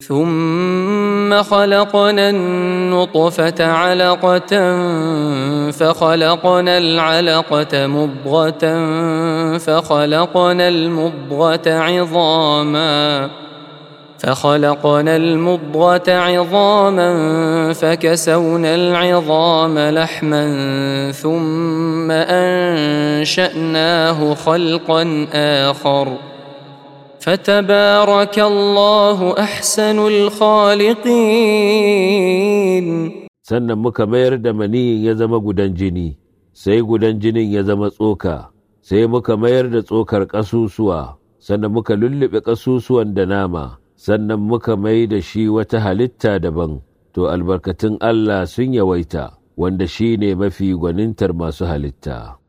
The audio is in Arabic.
ثم خلقنا النطفة علقة فخلقنا العلقة مضغة فخلقنا المضغة عظاما فكسونا العظام لحما ثم أنشأناه خلقا آخر فتبارك الله أحسن الخالقين. sannan muka mayar da maniyin ya zama gudan jini, sai gudan jinin ya zama tsoka, sai muka mayar da tsokar ƙasusuwa, sannan muka lullube ƙasusuwan da nama, sannan muka mai da shi wata halitta daban. To albarkatun Allah sun yawaita, wanda shi ne mafi gwanintar masu halitta.